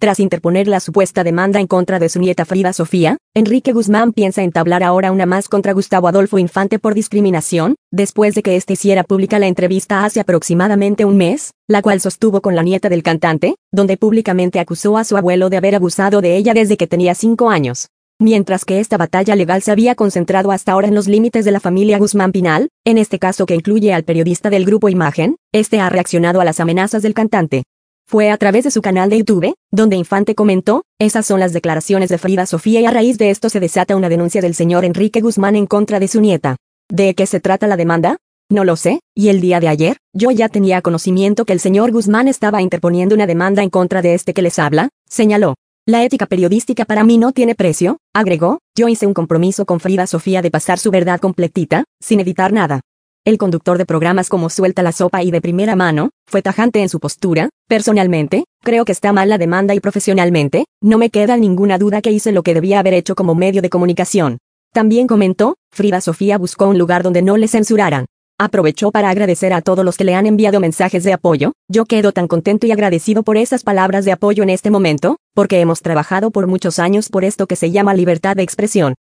Tras interponer la supuesta demanda en contra de su nieta Frida Sofía, Enrique Guzmán piensa entablar ahora una más contra Gustavo Adolfo Infante por discriminación, después de que éste hiciera pública la entrevista hace aproximadamente un mes, la cual sostuvo con la nieta del cantante, donde públicamente acusó a su abuelo de haber abusado de ella desde que tenía 5 años. Mientras que esta batalla legal se había concentrado hasta ahora en los límites de la familia Guzmán Pinal, en este caso que incluye al periodista del grupo Imagen, este ha reaccionado a las amenazas del cantante. Fue a través de su canal de YouTube, donde Infante comentó: esas son las declaraciones de Frida Sofía y a raíz de esto se desata una denuncia del señor Enrique Guzmán en contra de su nieta. ¿De qué se trata la demanda? No lo sé, y el día de ayer, yo ya tenía conocimiento que el señor Guzmán estaba interponiendo una demanda en contra de este que les habla, señaló. La ética periodística para mí no tiene precio, agregó, yo hice un compromiso con Frida Sofía de pasar su verdad completita, sin editar nada. El conductor de programas como Suelta la Sopa y De Primera Mano, fue tajante en su postura: personalmente, creo que está mal la demanda y profesionalmente, no me queda ninguna duda que hice lo que debía haber hecho como medio de comunicación. También comentó: Frida Sofía buscó un lugar donde no le censuraran. Aprovechó para agradecer a todos los que le han enviado mensajes de apoyo, yo quedo tan contento y agradecido por esas palabras de apoyo en este momento, porque hemos trabajado por muchos años por esto que se llama libertad de expresión.